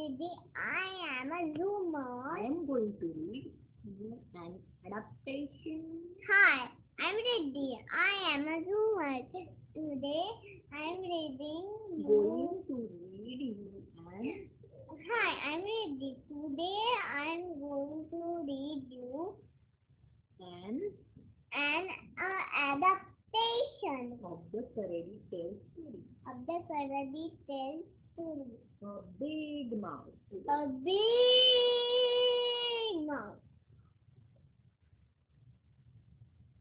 reading I am a zoomer. I am going to read you an adaptation. Hi, I'm ready. I am a zoomer. Today I'm reading Going to read you an Hi, I'm ready. Today I'm going to read you an an adaptation of the fairy tale story. of the fairy tale story. A big mouse. A big mouse